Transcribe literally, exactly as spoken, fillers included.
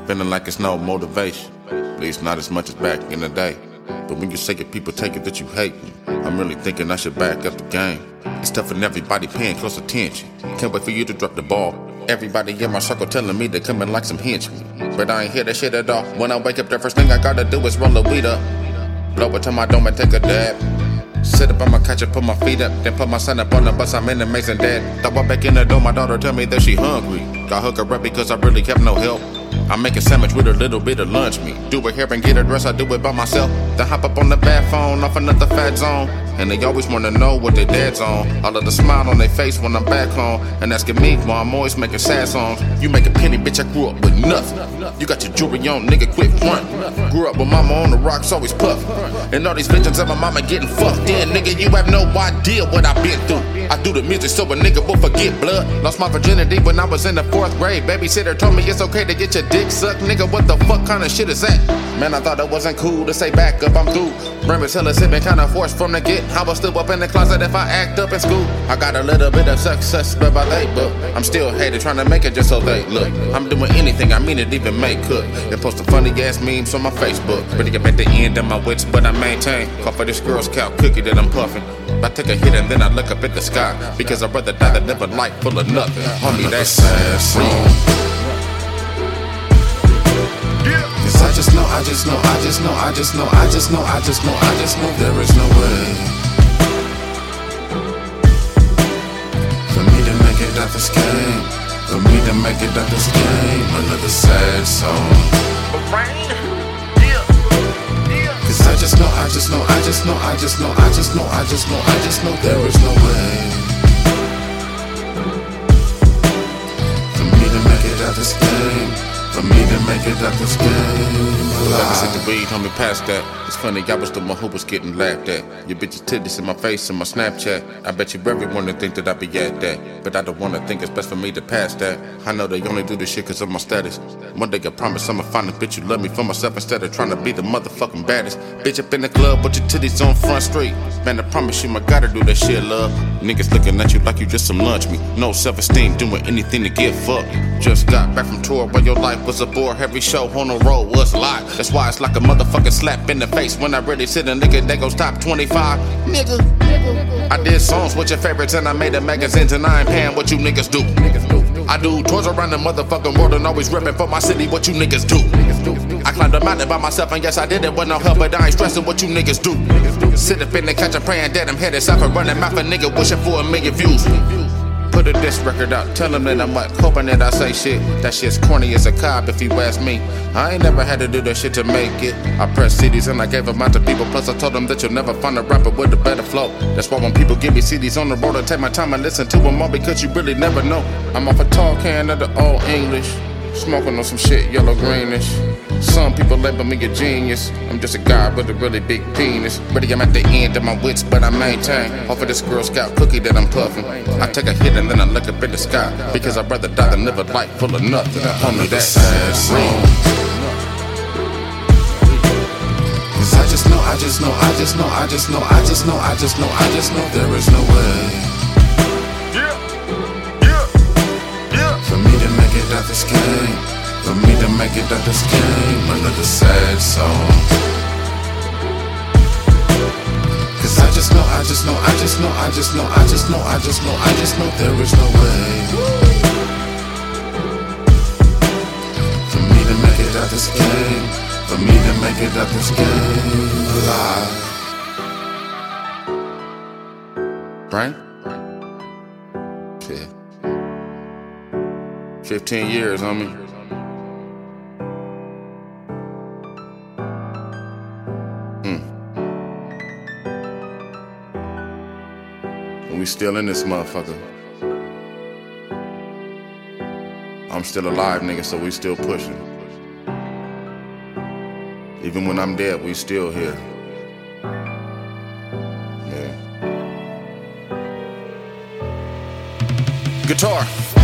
feeling like it's no motivation, at least not as much as back in the day. But when you say it, people take it that you hate me. I'm really thinking I should back up the game. It's tough and everybody paying close attention. Can't wait for you to drop the ball. Everybody in my circle telling me they coming like some henchmen, but I ain't hear that shit at all. When I wake up, the first thing I gotta do is roll a weed up, blow it to my dome and take a dab. Sit up on my couch and put my feet up, then put my son up on the bus. I'm an amazing dad. I walk back in the door, my daughter tell me that she hungry. Got hook her up because I really have no help. I make a sandwich with a little bit of lunch meat. Do her hair and get her dressed, I do it by myself. Then hop up on the bad phone off another fat zone. And they always wanna know what their dad's on. All of the smile on their face when I'm back home. And asking me why I'm always making sad songs. You make a penny, bitch, I grew up with nothing. You got your jewelry on, nigga, quit front. Grew up with mama on the rocks, always puffin'. And all these visions of my mama getting fucked in. Nigga, you have no idea what I've been through. I do the music so a nigga will forget blood. Lost my virginity when I was in the fourth grade. Babysitter told me it's okay to get your dick sucked. Nigga, what the fuck kind of shit is that? Man, I thought it wasn't cool to say back up, I'm through. Brain till it's been kinda forced from the get. I was still up in the closet if I act up in school. I got a little bit of success, but by they book. I'm still hated trying to make it just so they look. I'm doing anything, I mean it, even make cook. And posting funny ass memes on my Facebook. Ready to get back the end of my wits, but I maintain. Call for this Girl Scout cookie that I'm puffing. I take a hit and then I look up at the sky. Because I'd rather die than live a life full of nothing. Homie, that's sad song. Cause I just know, I just know, I just know, I just know, I just know, I just know, I just know there is no way for me to make it out this game, for me to make it out this game. Another sad song. Cause I just know, I just know, I just know, I just know, I just know, I just know, I just know there is no way for me to make it out this game. For me to make it up this game alive. Let me see the weed, homie, past that. It's funny, I was the one who was getting laughed at. Your bitch's titties in my face in my Snapchat. I bet you everyone would think that I be at that, but I don't wanna think it's best for me to pass that. I know they only do this shit cause of my status. One day I promise I'ma find a bitch who love me for myself instead of trying to be the motherfucking baddest. Bitch up in the club with your titties on Front Street. Man, I promise you, I gotta do that shit, love. Niggas looking at you like you just some lunch meat. No self-esteem, doing anything to get fucked. Just got back from tour where your life was a bore. Every show on the road was live. That's why it's like a motherfucking slap in the face when I really sit and nigga they goes top twenty-five. Nigga, I did songs with your favorites and I made the magazines and I ain't paying what you niggas do. I do tours around the motherfucking world and always reppin' for my city. What you niggas do? I climbed a mountain by myself and yes I did it with no help, but I ain't stressing what you niggas do. Sit up in the couch and praying that I'm headed south and running mouth a nigga wishing for a million views. Put a diss record out, tell them that I'm what, hoping that I say shit. That shit's corny as a cop if you ask me. I ain't never had to do that shit to make it. I pressed C Ds and I gave them out to people. Plus I told them that you'll never find a rapper with a better flow. That's why when people give me C Ds on the road, I take my time and listen to them all because you really never know. I'm off a tall can of the old English, smoking on some shit yellow greenish. Some people label me a genius. I'm just a guy with a really big penis. Ready, I'm at the end of my wits, but I maintain. Off of this Girl Scout cookie that I'm puffing. I take a hit and then I look up at the sky because I'd rather die than live a life full of nothing. Homie, that's sad song. Cause I just know, I just know, I just know, I just know, I just know, I just know, I just know there is no way for me to make it out this game. For me to make it out this game, another sad song. Cause I just know, I just know, I just know, I just know, I just know, I just know, I just know there is no way for me to make it out this game. For me to make it out this game alive. Right? Shit. Fifteen years on me. We still in this motherfucker. I'm still alive, nigga, so we still pushing. Even when I'm dead, we still here. Yeah. Guitar.